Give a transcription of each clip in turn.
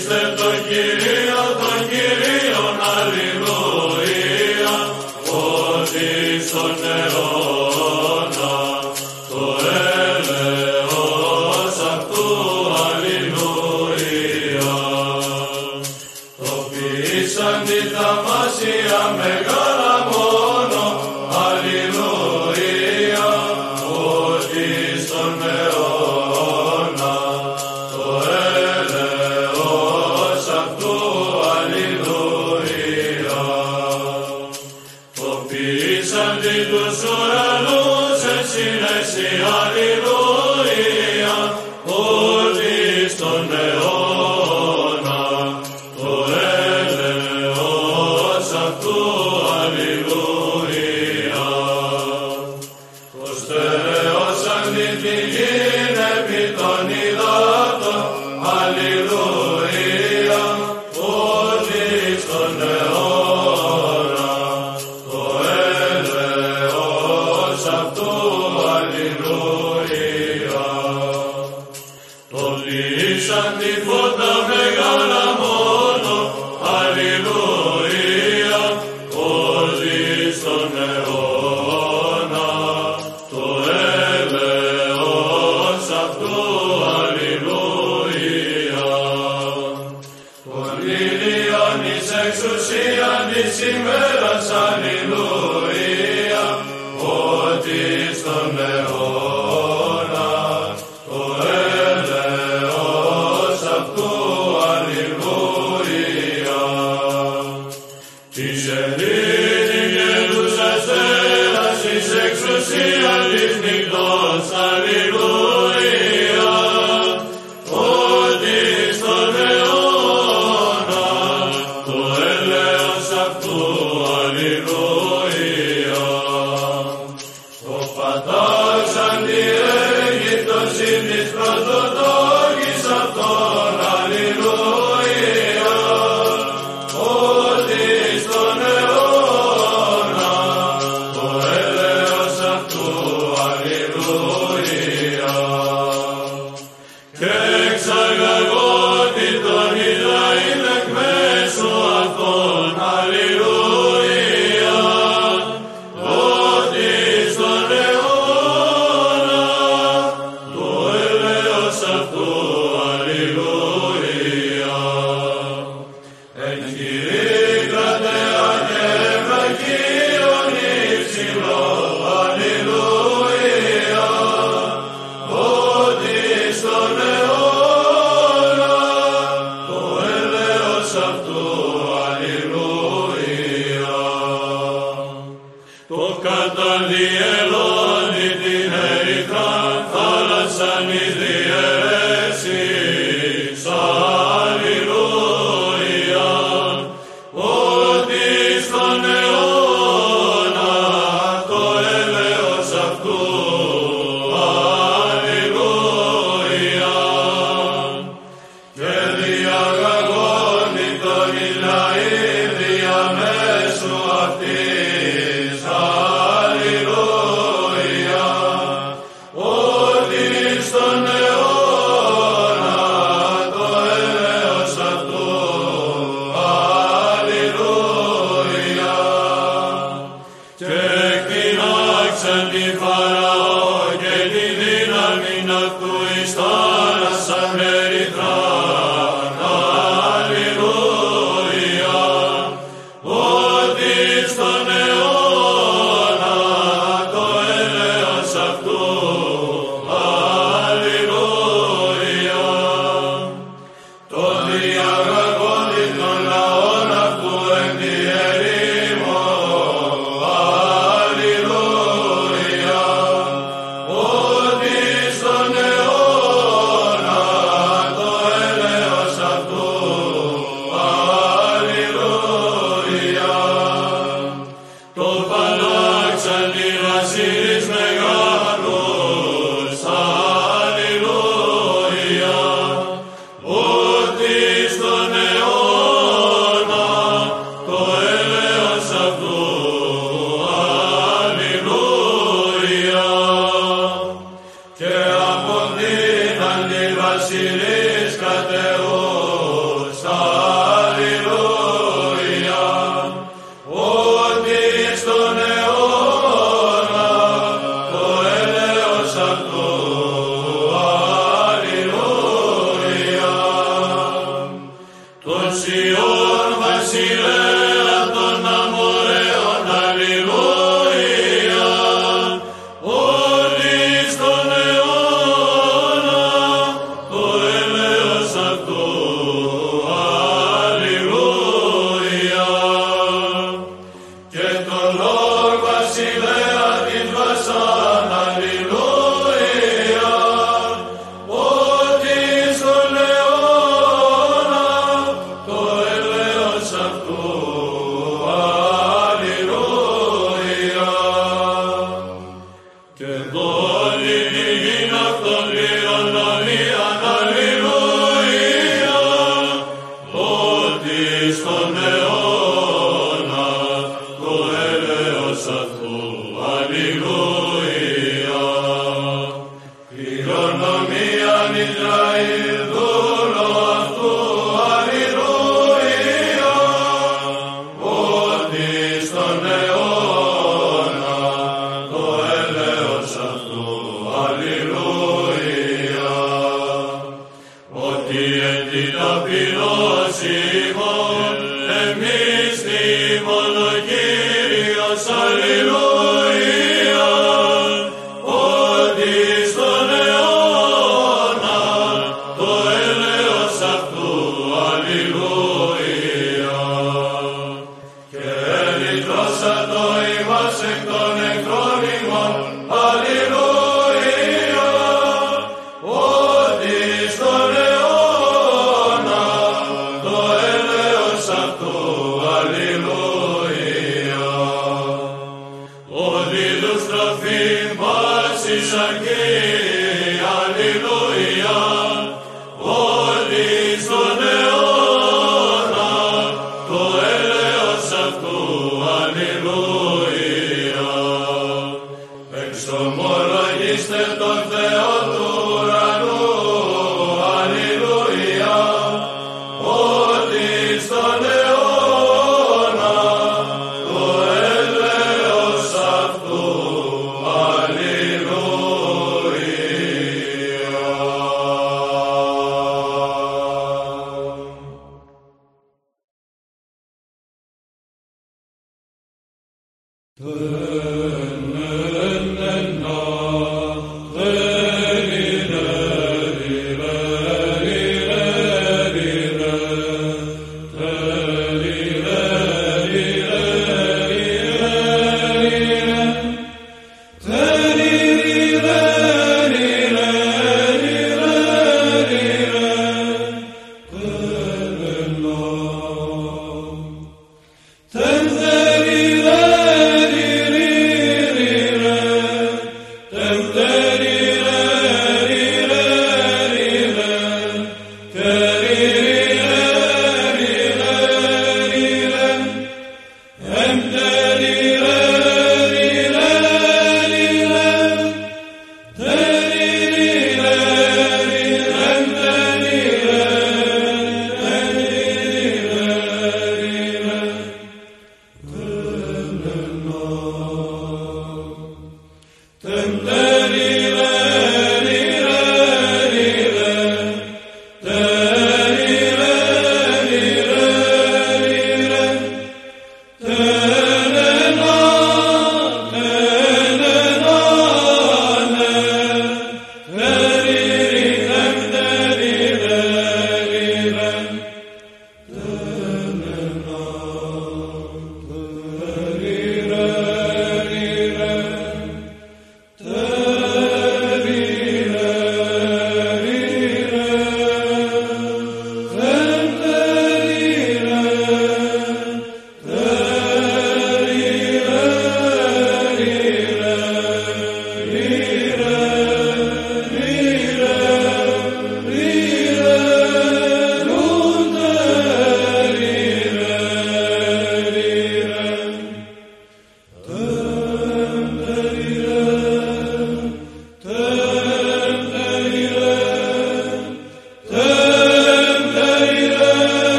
Στον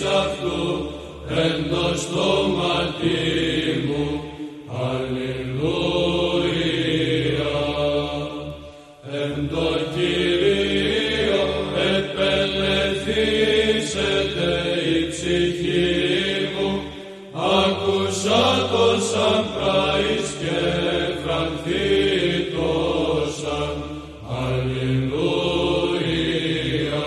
αυτού εν το στόματι μου. Αλληλούια. Εν το Κυρίο επελεθύσεται η ψυχή μου, άκουσα το σαν πράης και φρανθήτωσαν. Αλληλούια.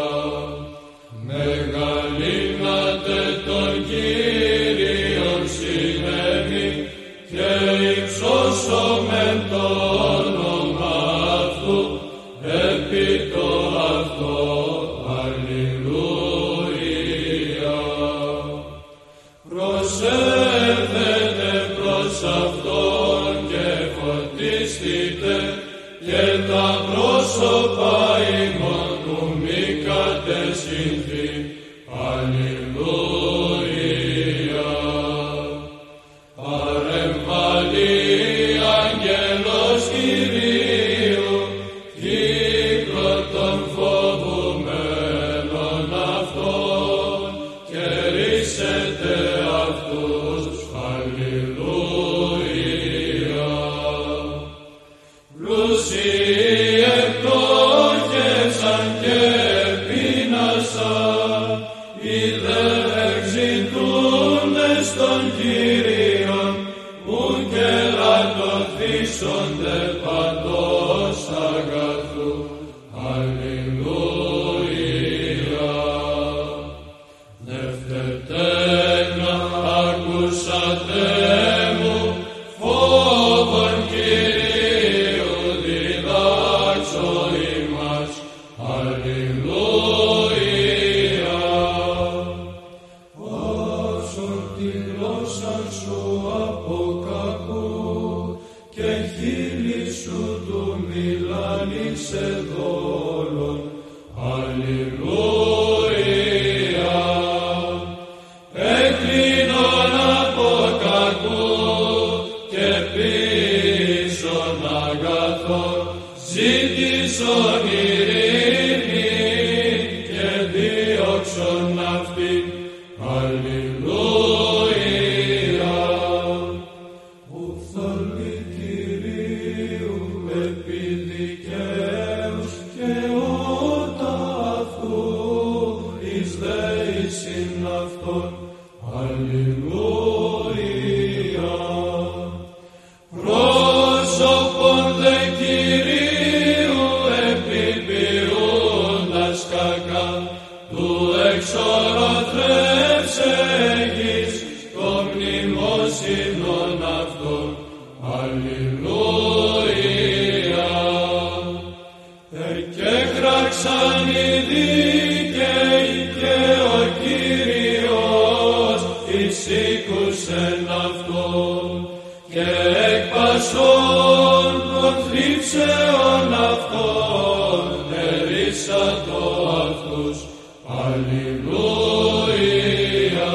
Μεγαλύνατε τον Κύριον συνέμη και υψώσομεν το όνομα αυτού επί το αυτό. Αλληλούια. Προσεύχετε προς αυτόν και φωτίστητε και τα πρόσωπα ημών του μη κατεσχυνθεί. Αλληλούια. Παρεμβάλλει αγγέλος Κυρίου, κύκλο των φοβουμένων αυτών, και ρίσετε αυτούς. Αλληλούια. Πλούσιοι εκλόγευσαν και πείνασαν, οι δε εξητούντες των Κύριων, ου και λατωθήσονται παντός αγαθού. Αλληλούια. Δευτετένα ακούσατε μου, φόβον Κυρίου διδάξω ημάς. Αλληλούια. Όσον τη γλώσσα σου από κακού και χείλη σου του μιλάνει σε δόλον. Αλληλούια. Εκκλίνον από κακού και πίσων αγαθών, ζήτησον ειρήνη και δίωξον αυτήν. Αλληλούια. Ουφθαλμοί Κυρίου επί δικαίους και ότα αυτού εις δέησιν αυτόν. Αλληλούια. Πρόσωπον δε Κυρίου επιποιούντας κακά, του εξορροθρεύσεγης το μνημόσυνον αυτόν. Αλληλούια. Εκέχραξαν οι δίκαιοι και ο Κύριος εισήκουσεν αυτόν, και εκ πασών των θλίψεων αυτών ερίσατο αυτούς. Αλληλούια.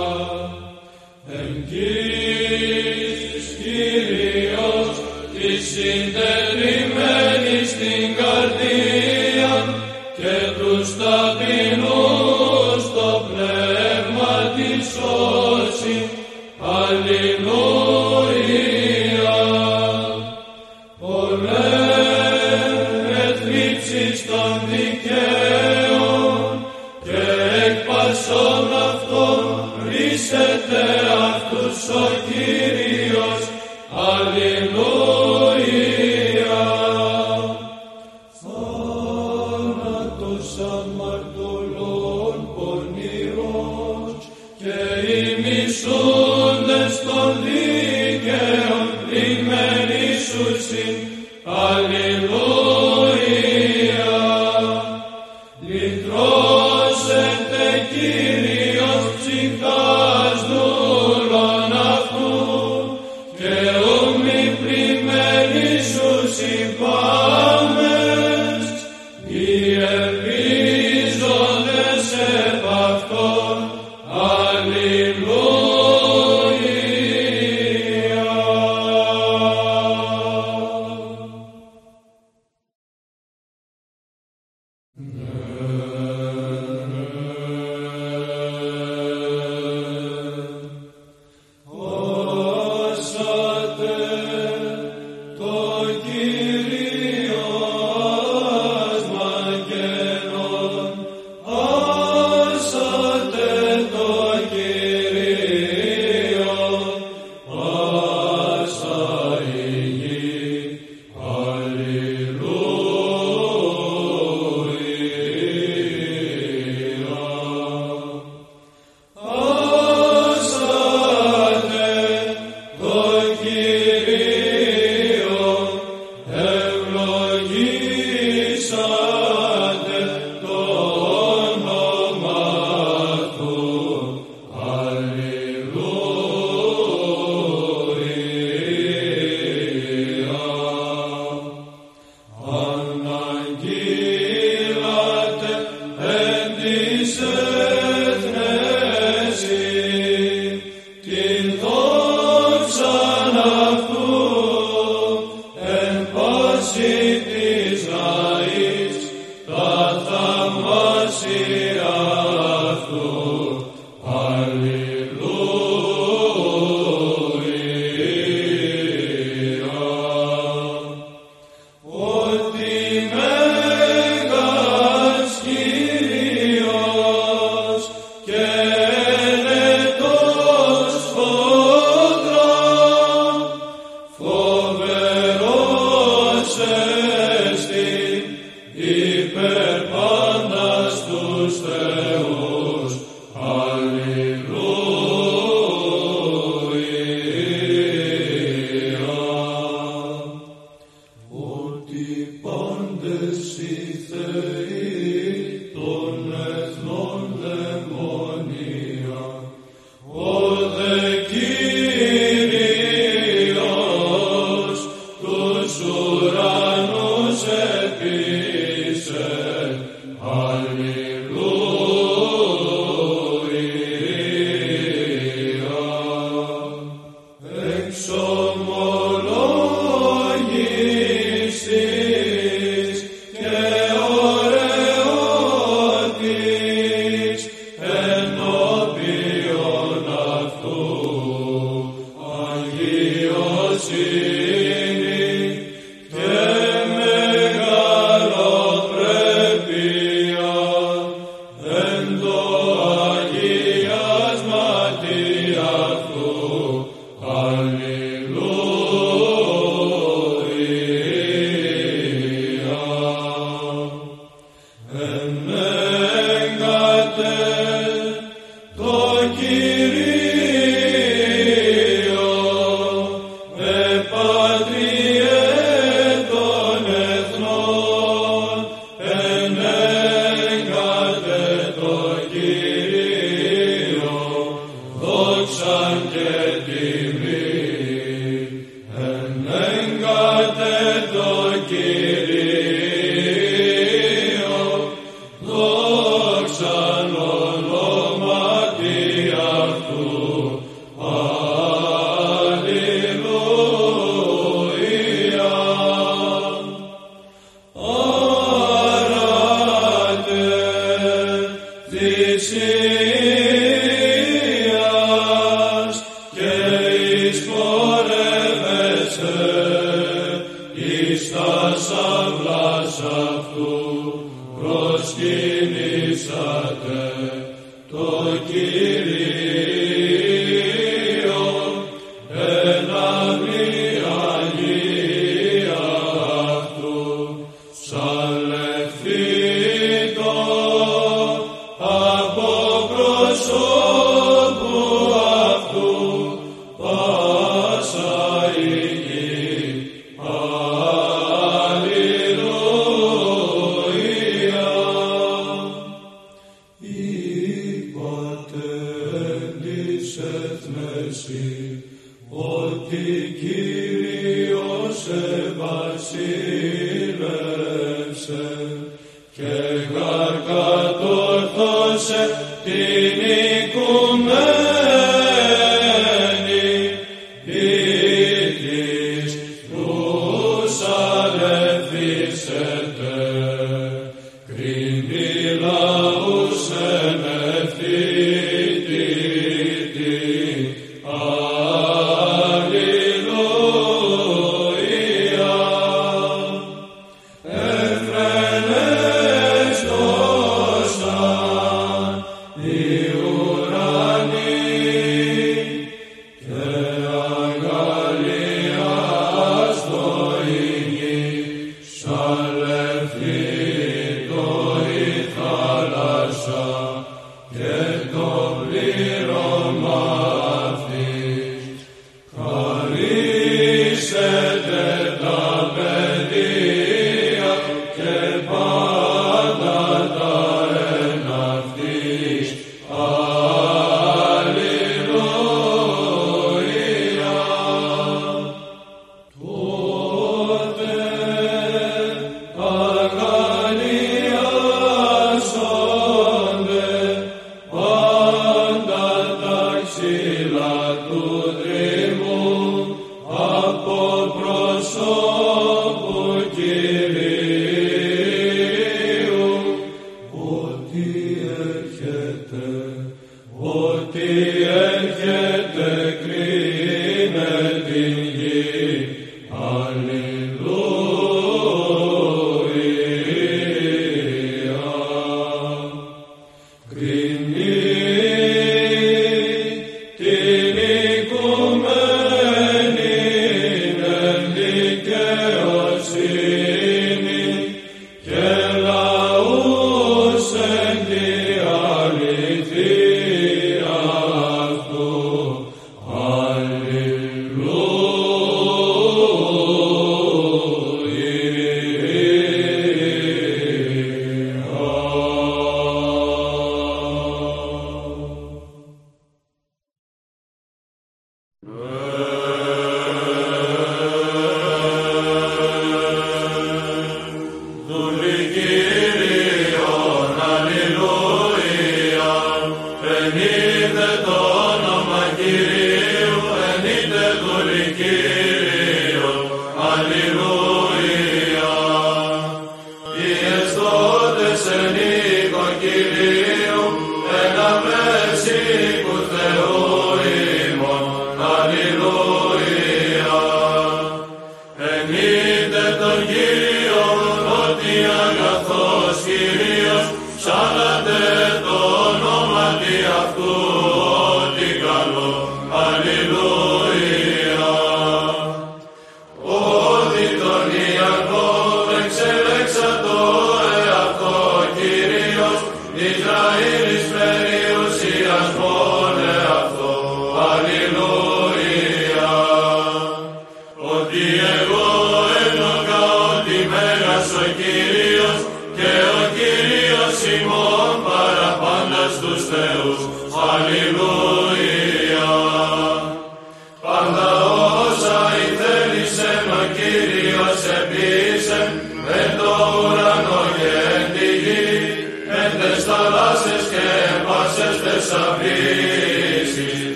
Εγγύς Κύριος της συντετριμένης στην καρδία και τους ταπεινούς το πνεύμα της σώσει. Αλληλούια. Πολλές θλίψεις των δικαίων και εκ πασών αυτών ρίσεται αυτούς ο Κύριος. Αλληλούια. Θάνατος αμαρτωλών πονηρός και οι μισούντες των δίκαιων λυμενήσουσιν. Αλληλούια. Λυτρώσετε Κύριος ψυχάς δούλων αυτού, και ου μη πλημμενήσουσιν πάμες, οι ελπίζοντες επ' αυτόν. Αλληλούια.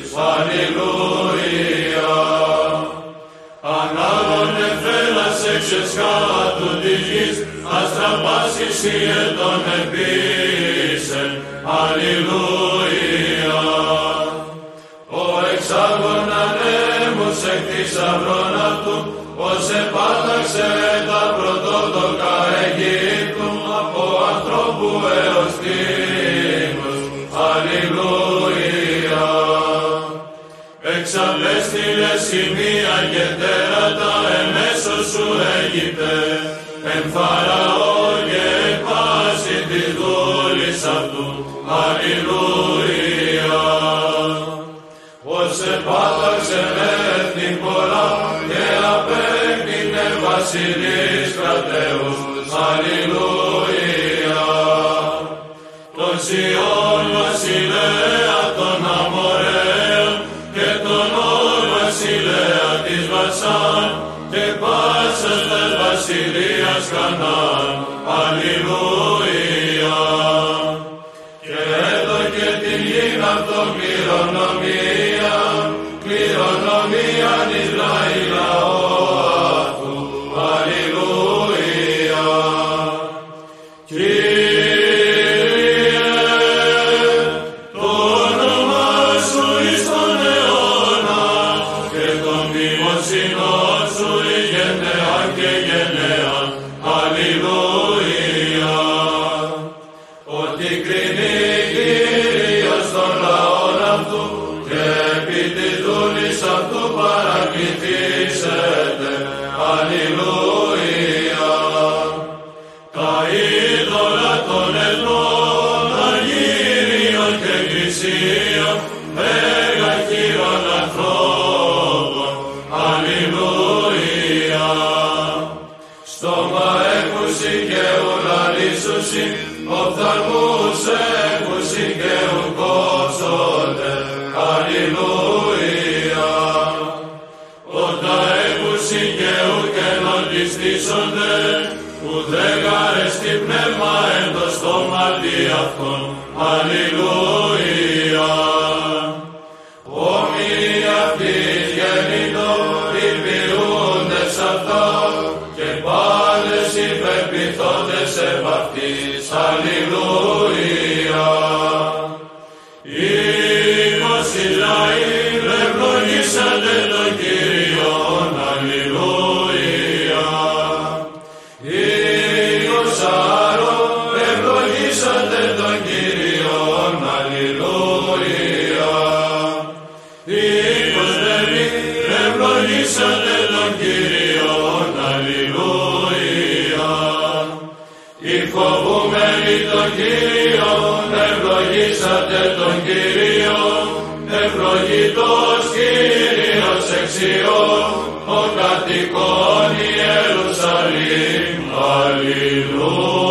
Αλληλούια. Ανάγων εφέλας εξεσχάτου της γης, αστραπάσεις η ετών επίσεν. Αλληλούια. Ο εξάγων ανέμους εκ της αυρών αυτού, ως επάταξε τα πρωτότοκα Αιγύπτου, από ανθρώπου έως τίνους. Αλληλούια. Εξαπέστειλε σημεία και τέρατα εμέσως σου Αίγυπτε, εν Φαραώ και εν πάση της δούλης αυτού. Αλληλούια. Ως επάταξε έθνη πολλά και απέκτηνε βασιλείς κρατέους. Αλληλούια. Τον Σιών βασιλέα των Αμοραίων και τον Όρ βασιλέα της Βασάν και πάσας τας βασιλείας Χανάν. Αλληλούια. Και έδωκε την γην αυτόν κληρονομίαν Ισραήλ λαό αυτού. Αλληλούια. Κύριε, το όνομα σου εις τον αιώνα και τον δημοσινόν σου εις γενναία και γενναία. Αλληλούια. Ότι κρίνει Κύριος των λαών αυτού και επί της δούλης αυτού παρακληθήσετε. Αλληλούια. Τα είδωλα των εθνών, αγύριων και εκκλησίων, έργα χείρων ανθρώπων. Αλληλούια. Στόμα έκουσι και ουραλίσουσι, οφθαλμούς έκουσι και ουκόψονται. Αλληλούια. Όταν έκουσι και ουκενοντιστήσονται, ουδέγαρες τι πνεύμα εν το στόμα τι αυτόν. Αλληλούια. Όμοιοι αυτοίς γεννητό, υπηούντες αυτά, και πάντες υπερπιθόντες επ' αυτής. Αλληλούια. Οίκος Ισραήλ, ευλογήσατε τον Κύριον. Αλληλούια. Οίκος Άρων, ευλογήσατε τον Κύριον. Αλληλούια. Οίκος Λεβί, ευλογήσατε τον Κύριον. Αλληλούια. Οι φοβούμενοι τον Κύριον, ευλογήσατε τον Κύριον. Ευλογητός Κύριος εξιών, ο κατοικών Ιερουσαλήμ. Αλληλούια.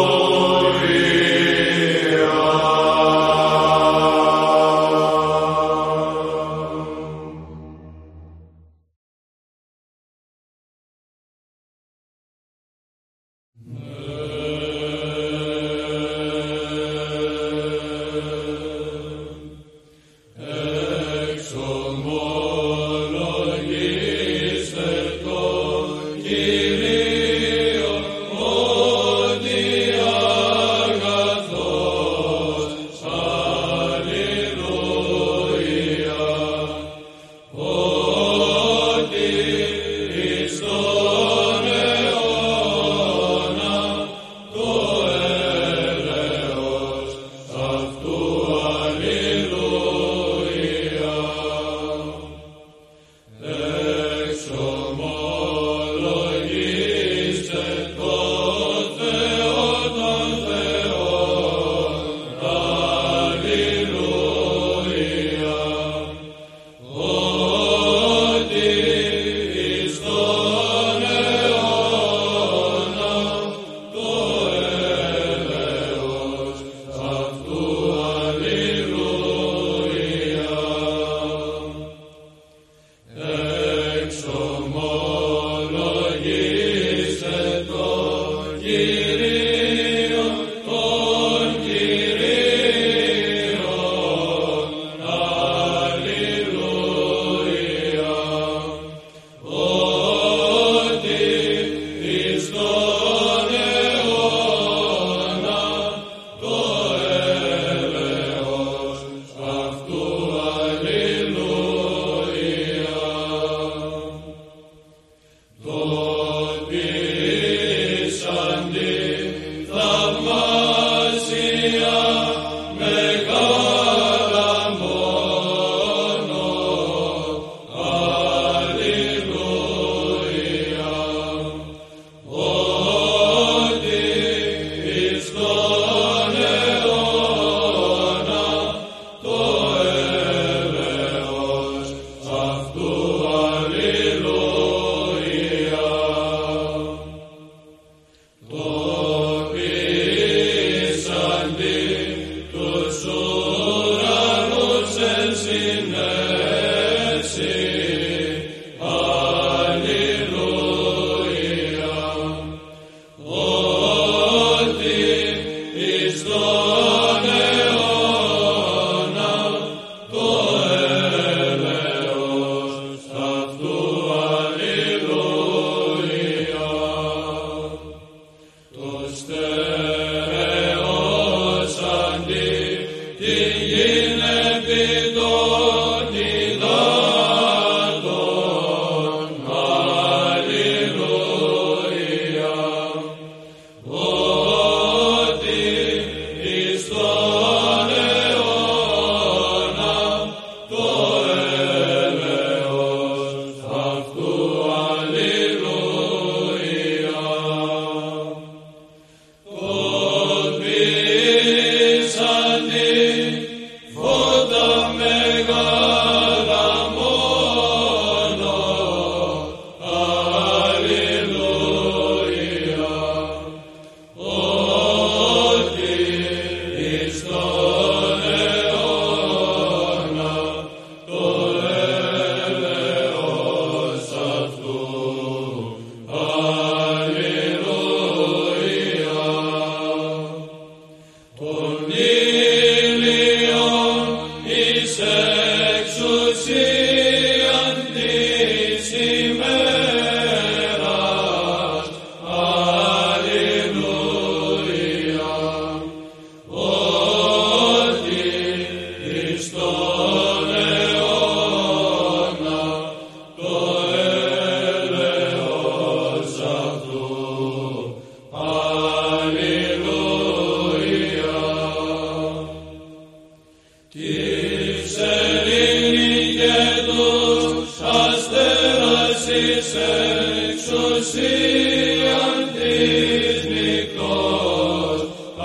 εξουσίαν της νυχτός.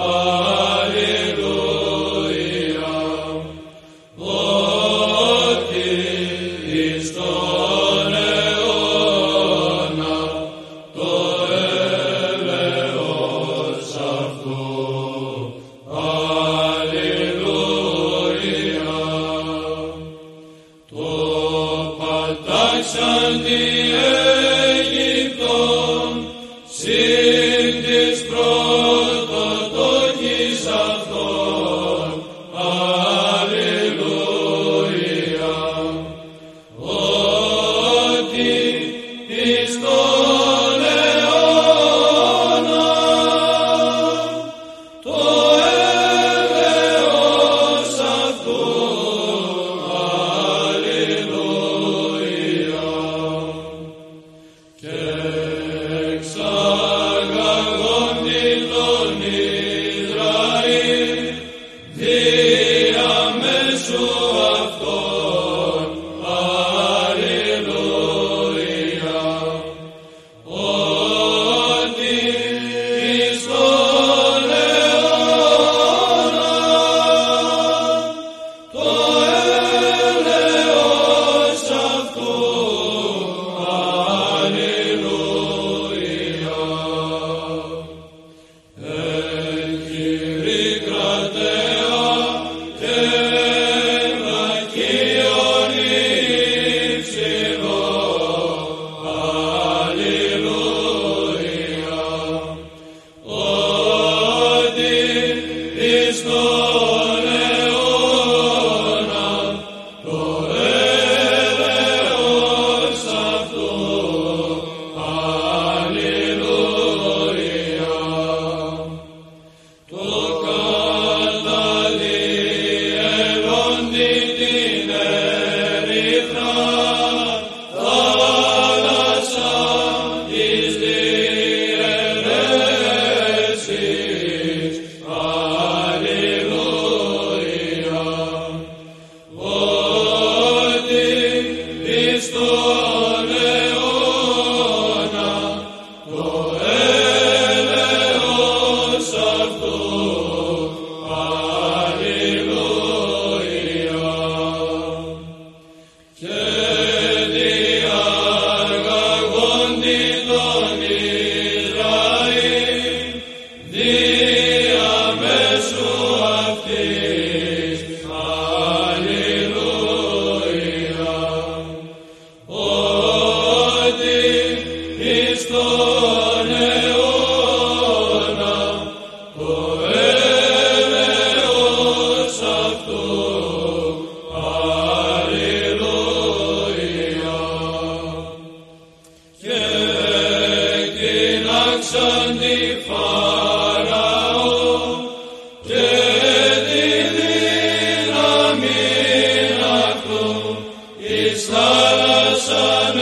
Αλληλούια. Ότι εις τον αιώνα το έλεος αυτού. Αλληλούια. Το πατάξαν τη Αίγυπτον, συν της πρωτοτόκης αυτών. Αλληλούια. Ότι εις τον αιώνα το έλεος αυτού. Αλληλούια. Και εξαγαγόντι τον Ισραήλ διαμέσου αυτών. Αλληλούια. Ότι εις τον αιώνα το έλεος αυτού. Αλληλούια. Κύριε κρατέα και βραχίον υψηλό. Αλληλούια. Ότι εις τον αιώνα το έλεος αυτού. Αλληλούια. Το καταλυελόντι την ερυθρά θάλασσα εις διαιρέσεις. Αλληλούια. Ότι εις τον αιώνα το έλεος αυτού. Αλληλούια. Και διαγαγόντι τον Ισραήλ διαμέσου αυτής. Αλληλούια. Ότι εις τον αιώνα το έλεος αυτού. Αλληλούια. Και κοινάξαν τη Φαραώ και τη δύναμη αυτού εις θάλασσαν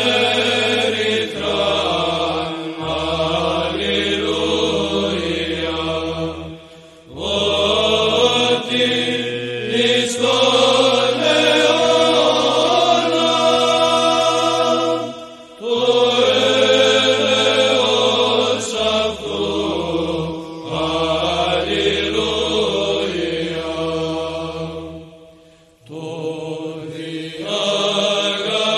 ερυθράν. Αλληλούια. Ότι εις τον αιώνα το έλεος αυτού. Αλληλούια. Το διαγαγόντι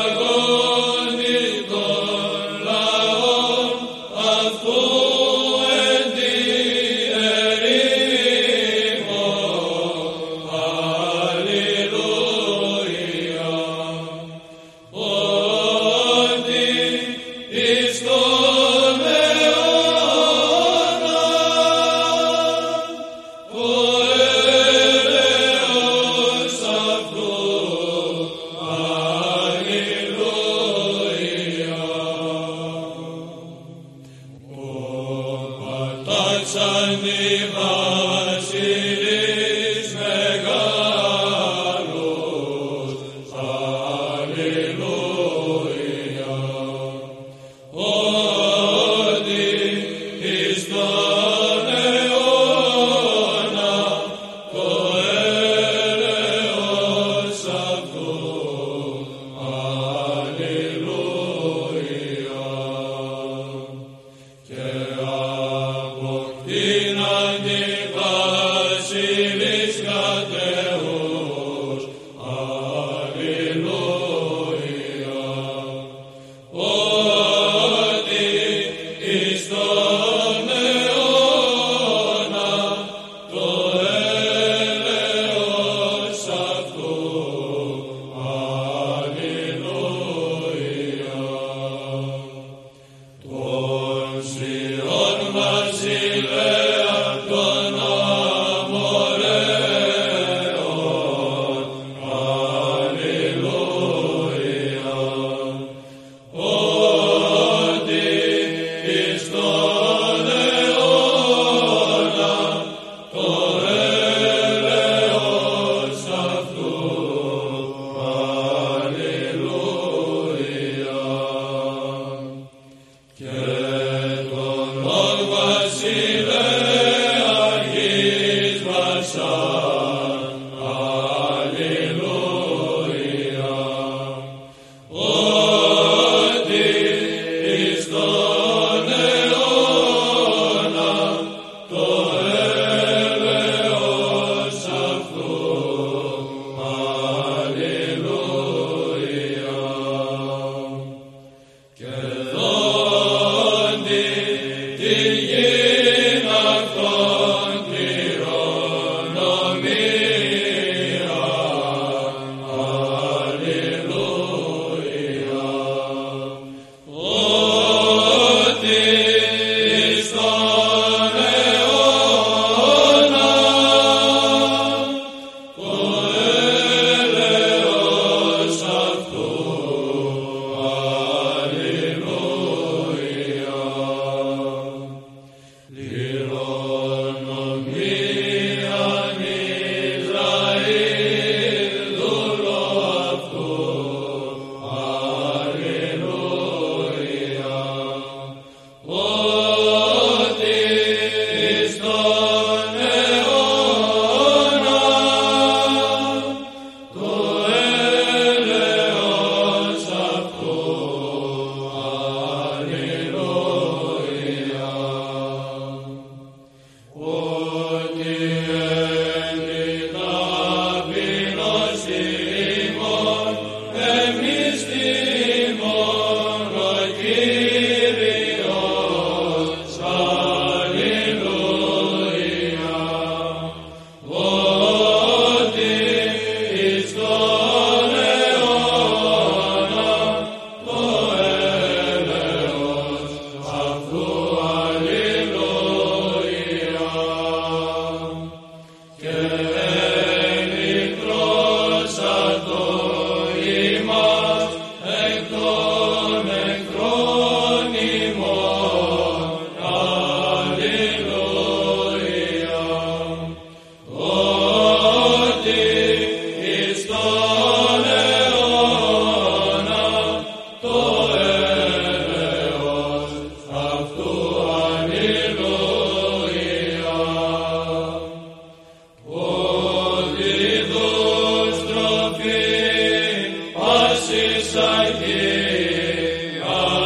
πάσης Αγία,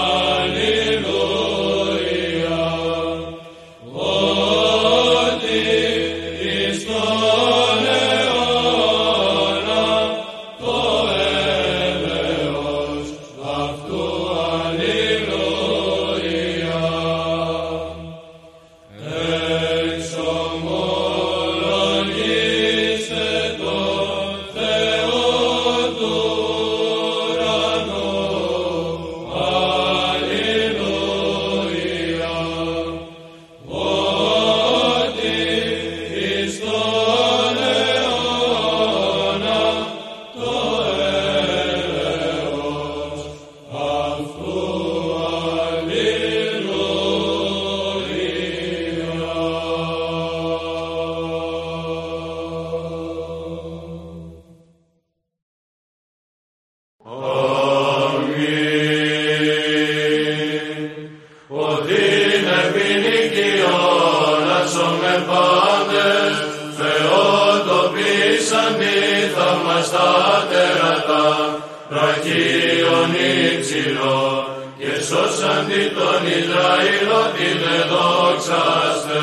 αλληλούια, ότι εις τον αιώνα το έλεος αυτού αλληλούια. Εξομολογήστε το Θεό του ουρανού, αλληλούια, ότι εις τον αιώνα το έλεος αυτού ότι είναι ποινικιόν ασώμε πάντες, Θεοτοπίσαντι θαυμαστά τερατά, βραχίον υψηλό, και σώσαντι τον Ισραήλο τη δεδόξαστε.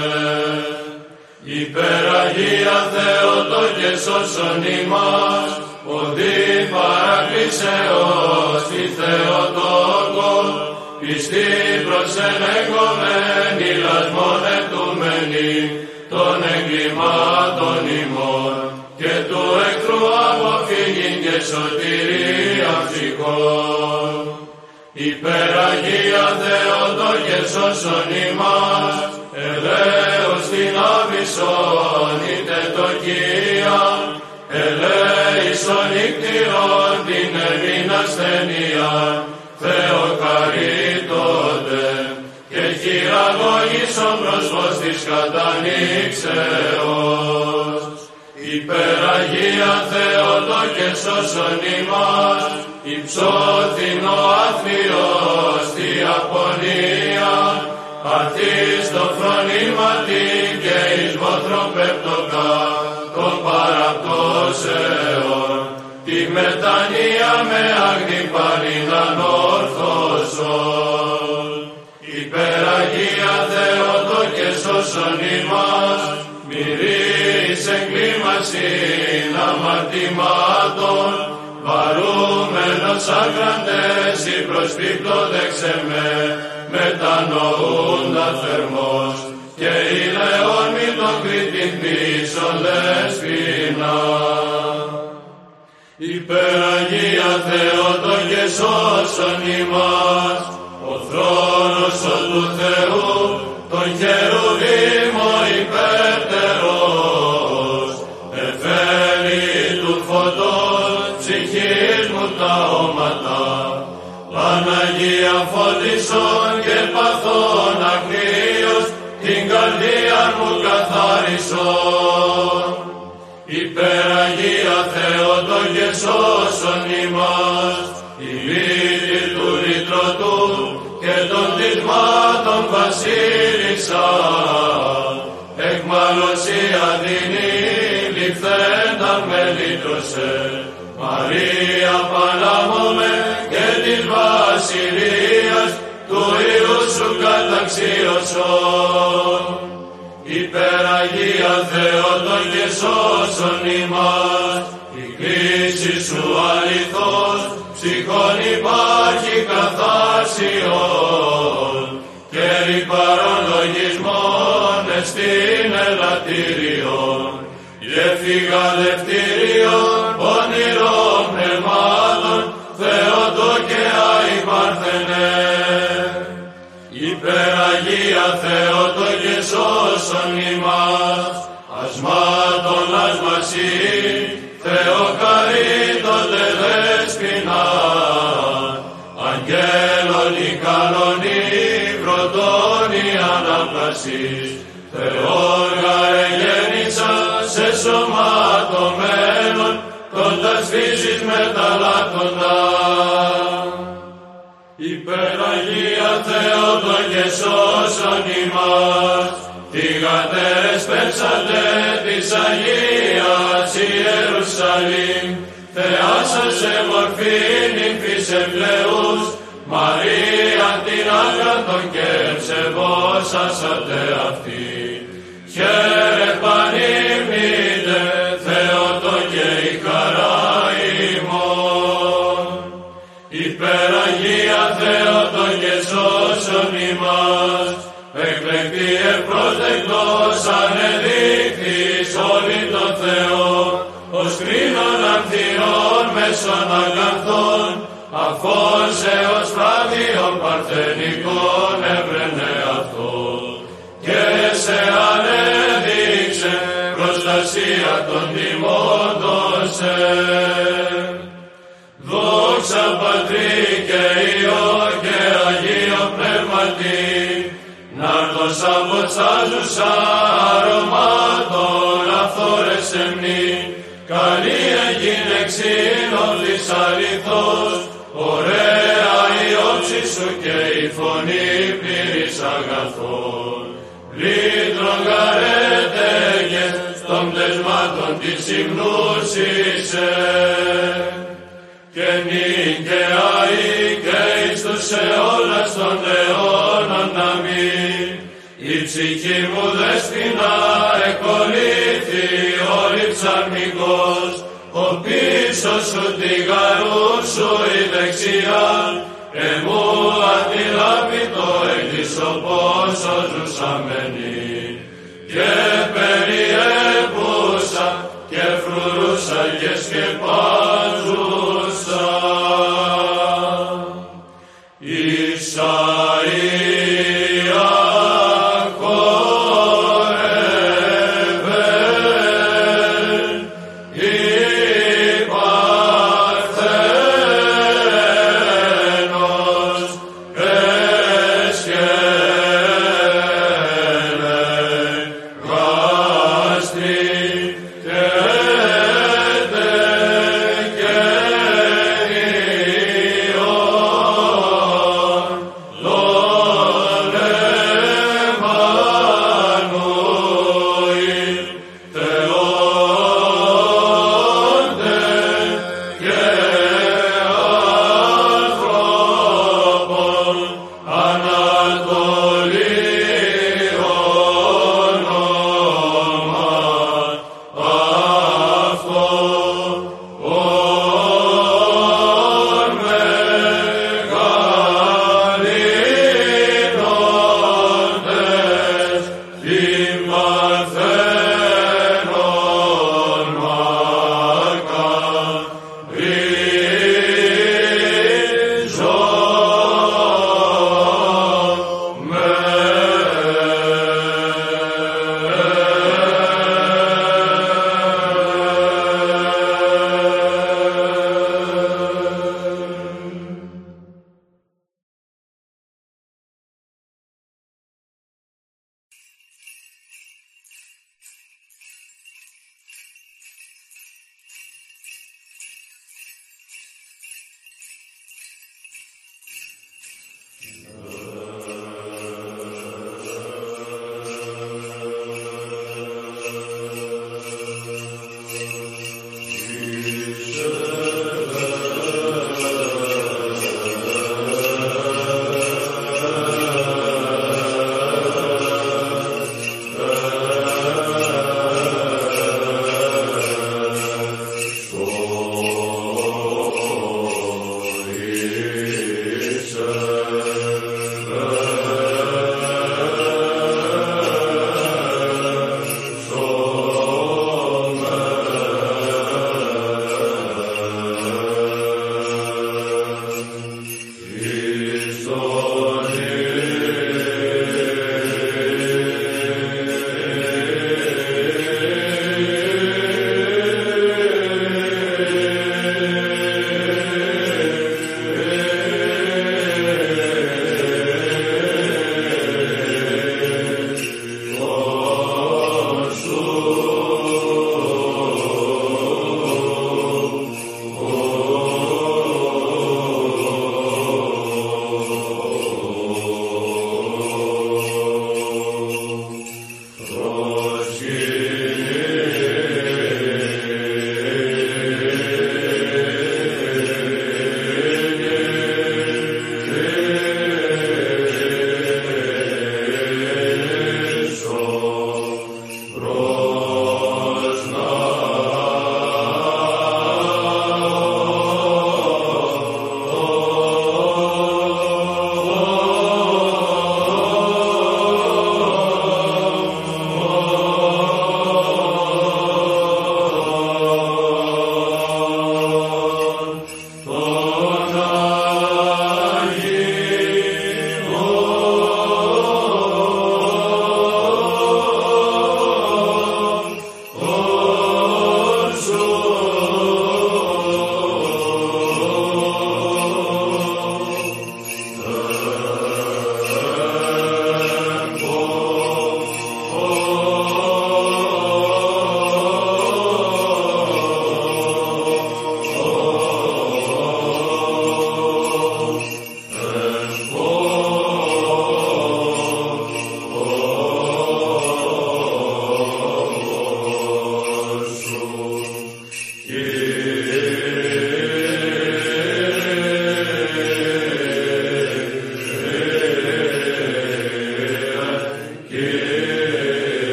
Υπεραγία Θεότο και σώσον ημάς, ότι παρακλήσεως τη Θεοτόκο, πιστή προσενεκομένη, λασμονευτούμενη των εγκλημάτων ημών, και του εχθρού αποφύγην και σωτηρία ψυχών. Υπεραγία Θεότο και σώσον ημάς, ελέος την άβυσσον είτε το Κία, ελέησον νύκτηρον την Ελλήν ασθενεία, Θεοκαρίτωτε, και χειραγωγήσον προς φως της κατανοίξεως. Υπεραγία Θεότο και σώσον ημάς, υψώθην ο άθλιος τη απονία, αρθείς το φρονήματι και εις βοθροπεπτοκά των παραπτώσεων, τη μετανία με άγνη πάλιν ανόρθωσον. Υπεραγία Θεότο και σώσον ημάς, μυρείς εγκλήμασιν αμαρτημάτων, βαρούμενος αγραντές η προσπίπτω δεξεμέ, μετανοούντα θερμός, και ηλαιόν μη τον κρίτην πίσω δεσποινα. Υπεραγία Θεότο και σώσον ημάς, ο θρόνος ο του Θεού, τον χερουβίμο υπέρτερος, εφέλει του φωτός ψυχής μου τα όματα, Παναγία φώτισον και παθών αγνίος, την καρδία μου καθάρισον. Υπεραγία Θεότο και σώσον ημάς, η λύτη του ρητρωτού και των τισμάτων βασίλισσα, εκμαλωσία δίνει ληφθέντα με λύτρωσε, Μαρία Πανάμωμε και της βασιλείας του Υιού σου καταξίωσον. Υπεραγία Θεότο και σώσον ημάς, η κρίση σου αληθώς ψυχών υπάρχει καθάρσιον, και ρηπαρών λογισμών εστίν ελαττήριον, γέφυγα δευτήριον πονηρών πνευμάτων, Θεότο και αϊπαρθενέ. Υπεραγία Θεότο και σώσον ημάς, ασμάτων ασμασί, Θεοκαρίτωτε δεσποινά, αγγέλων η καλονή, πρωτών η αναπλασίς, Θεόργα εγέννησα σε σωματωμένων, κοντάς φύσης μεταλλάκοντα. Υπεραγία Θεότο και σώσον ημάς, θυγατέρες πέψατε της Αγίας Ιερουσαλήμ, Θεάσας σε μορφήν ευλεούς, Μαρία την άκραντον και ψευώσασατε αυτή. Χαίρε πανήμνητε, Θεότο και η χαρά ημών. Υπεραγία Θεότο και σώσον ημάς, εκλεκτή ευπρόσδεκτος ανεδείχθης όλη το Θεό, ως κρίνων ανθυρών μέσων αγαθών, αφώσεως φράδιον παρθενικών έβρενε αυτό, και σε ανέδειξε προστασία των τιμώντων σε. Δόξα Πατρί και Υιό και Αγίο Πνεύματι, να'ρθος αποστάζουσα αρωμάτων αυθόρες εμνή, καλή έγινε ξύνολης αληθώς, ωραία η όψη σου και η φωνή πλήρης αγαθών. Λύτρον γαρέτεγες των πτεσμάτων της υμνούσισε, και νικαιαή και εις τους αιώνας των αιώνων αμήν. Η ψυχή μου δέσποινα εκολύθη όλη ψαρμικός, ο πίσω σου τη γαρού σου η δεξιά, εμού αντιλάβητο έκλεισο πόσο ζουσαμένη, και περιέπουσα και φρουρούσα και σκεπάζουσα. Ισαΐα χορεύε, η Παρθένος εσκέλε γάστρι και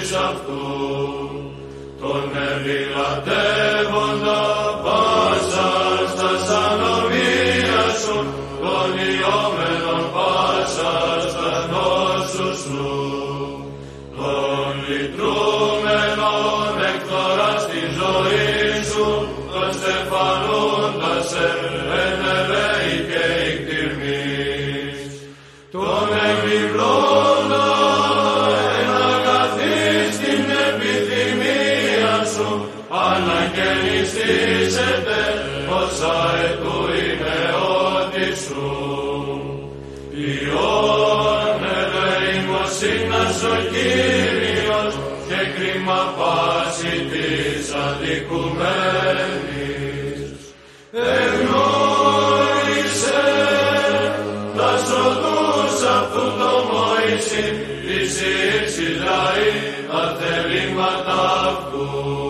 δούλης αυτού, τον ευηλατεύοντα πάσα στα ανομία σου, τον ιόμενον πάσα στα νόσου σου, τον λυτρούμενον εκτοράς τη ζωή σου, τον στεφανούντας εν ελέη και εκτιρμής, τον εκδιπλώντα εν αγαθής την επιθυμία σου, αναγεννηστήσετε όσα ετού είναι ότι σου. Υιόν ελεημοσύνας ο Κύριος και κρίμα πάση της αδικουμένης. Εγνώρισε τας οδούς αυτού το Μωυσή, της ήρξης λαή τα θελήματα αυτού.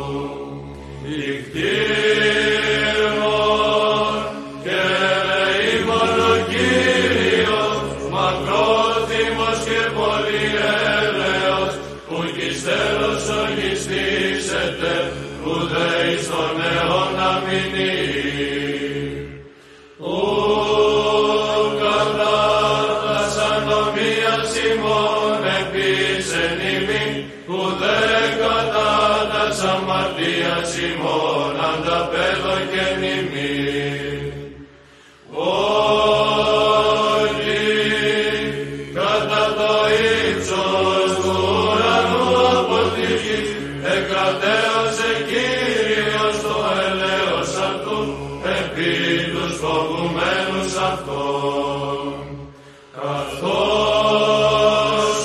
Ικτήρμον και ελεήμον ο Κύριος, μακρόθυμος και πολυέλεος, που κι τέλος ογιστήσετε, ουδέ εις τον αιώνα μηνύ. Κατά τας ανομίας ημών επίσεν ημί, ουδέ κατά τας αμαρτίας ημών ανταπέδωκεν ημί. Ότι κατά το ύψος του ουρανού από τη γη εκρατέωσε Κύριος το ελέος αυτού επί τους φοβουμένους αυτών. Καθώς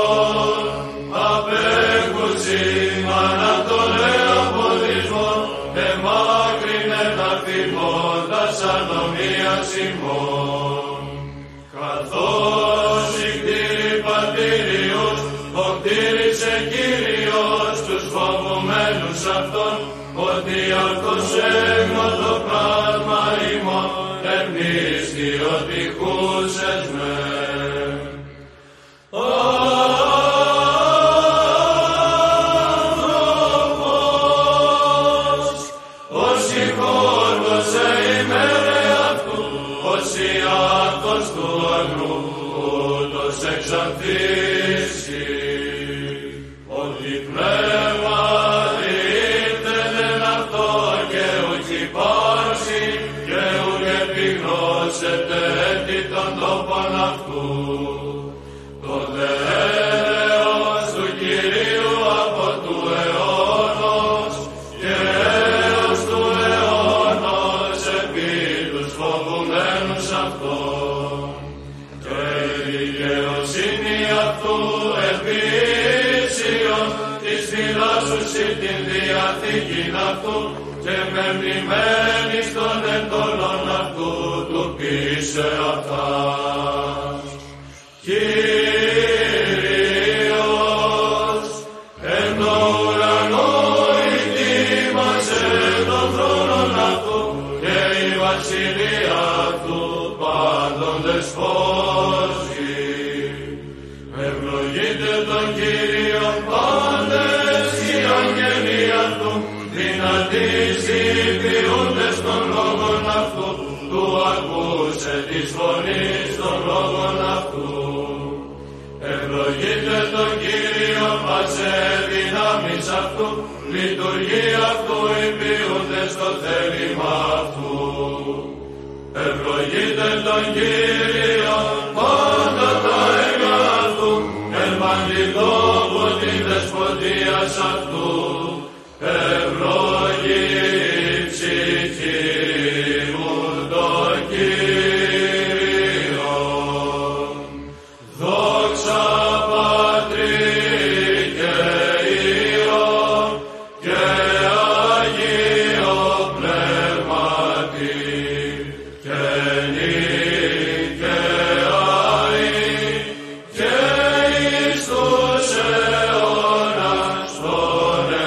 απέκουτσι ανατολέα ποδισμόν, εμάκρυνε τα θυμώντας ανομίας ημών. Καθώς οι κτήροι πατήριους, οκτήρισε Κύριος τους φοβουμένους αυτών, ότι αυτός έγνω το πράγμα ημών, εμπνίστη ότι χούσες με. Άνθρωπος, όσοι χόρτωσε ημέρε αυτού, όσοι άκος του αγνού, ούτως εξανθήσει, ότι πνεύμα ήρθεν αυτό και ουκ υπάρξει, και ουκ επιγνώσετε έτη των τόπων αυτού. Το δε έλεος του Κυρίου από του αιώνος και έως του αιώνος επί τους φοβουμένους αυτών. Και η δικαιοσύνη αυτού επί ίσιον της φυλάσσουσι την διαθήκην αυτού και μεμνημένη στον εντολών αυτού του πείσε αυτάς. Κύριος εν το ουρανό ετοίμασε τον θρόνον αυτού και η βασιλεία του πάντων δεσπόζει. Ευλογείτε τον Κύριον πάντες οι αγγελοί αυτού, δυνατείς υπηρούντες των λόγων αυτού, του ακούσε της φωνής των λόγων αυτού. Ευλογείτε τον Κύριο πάσε δυνάμεις αυτού, λειτουργεί αυτού υπηρούντες στο θέλημα αυτού. Ευλογείτε τον Κύριο πάντα τα έργα αυτού, ελμαντιδόβου την δεσποτείας αυτού. Ευλογή ψυχή μου τον Κύριο. Δόξα Πατρί και Υιό και Αγίο Πνεύματι και νικαιαί και εις τους αιώνας των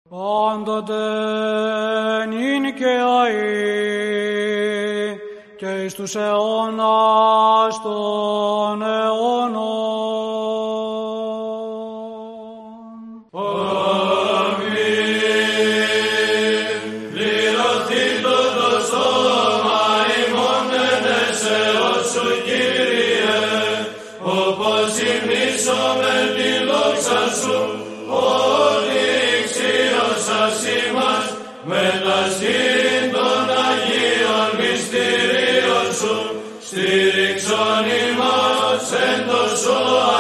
πάντοτε νυν και αεί και εις τους αιώνας των αιώνων. Μετασχήν των Αγίων μυστηρίων σου, στήριξον ημάς εν το σώμα